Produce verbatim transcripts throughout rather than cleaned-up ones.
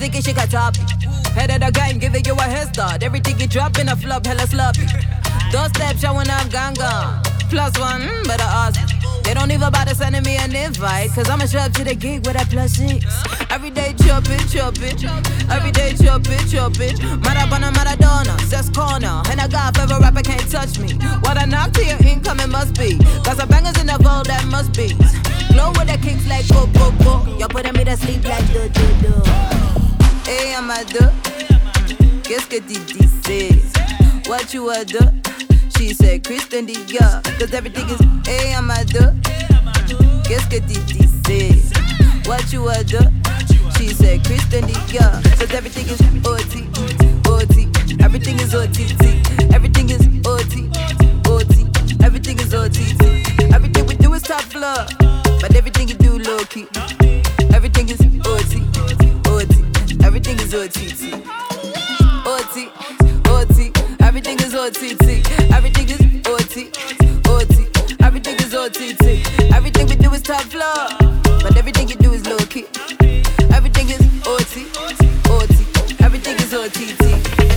thinking she got top. Head of the game, giving you a head start. Everything you drop in a flop, hella sloppy. Doorstep showing up, gone gone. Plus one, mm, better ask. They don't even bother sending me an invite, cause I'ma show up to the gig with that plus six. Every day chopping, chopping. Every day chopping, chopping. Maradona, Maradona, Sex Corner. And a god favorite rapper can't touch me. What a knock to your income it must be. Cause the bangers in the vault that must be. Glow with the kicks like go, go, go. Y'all putting me to sleep like do, do, do. Hey, I'm a do. Qu'est-ce que Didi say? What you a do? She said Christian Dior. Cause everything is hey, I'm a do. Qu'est-ce que Didi say? What you a do? She said Christian Dior. Cause everything is O T, O T. Everything is O T T. Everything is O T, O T. Everything is O T T. Everything we do is top floor. But everything you do low key. Everything is O T, O T. Everything is O T T. O T, O T. Everything is O T T. Everything is O T, O T. Everything is O T T. Everything we do is top floor. But everything you do is low key. Everything is O T, O T. Everything is O T T.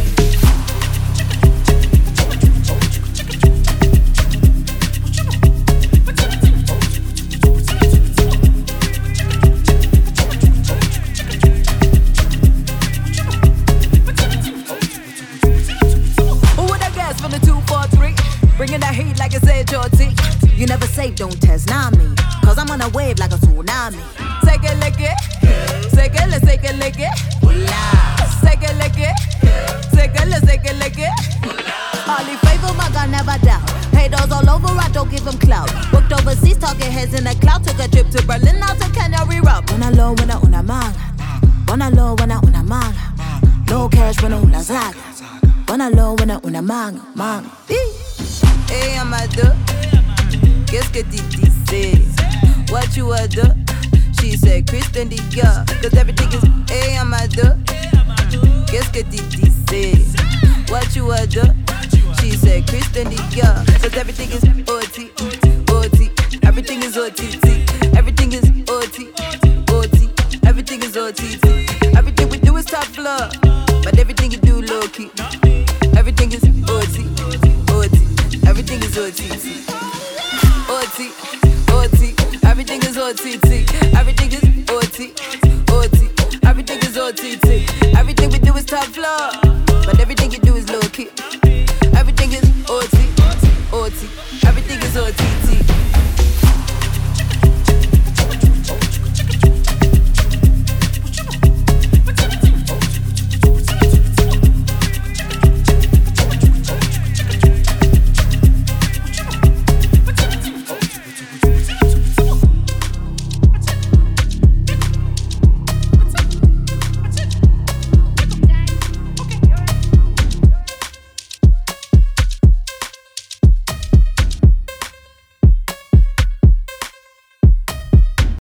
From the two four three, bringing that heat like it's H O T. You never save, don't test, not me. Cause I'm on a wave like a tsunami. Take it, lick it. Take it, let's take it, lick it. Take it, lick it. Take it, let's take it, lick it. Only favor, my God, never doubt. Haters all over, I don't give them clout. Booked overseas, talking heads in the cloud. Took a trip to Berlin, now to Canary Rock. Una low, una una manga. Una low, una una manga. No cash, una una zaga. Una low, una una manga, manga. Hey, I'm a do. Qu'est-ce que Didi say? What you a do? She said Christian Dior. Cause everything is hey, I'm a do. Qu'est-ce que Didi say? What you a do? She said Christian Dior. Cause everything is O T, O T. Everything is O T T. Everything is O T, O T. Everything is O T T. Everything we do is top floor. But everything you do low key. Everything is O T, O T. Everything is O T T. O T, O T. Everything is O T T. Everything is O T, O T. Everything is O T T. Everything we do is top floor. But everything you do is low key. Everything is O T, O T. Everything is O T T.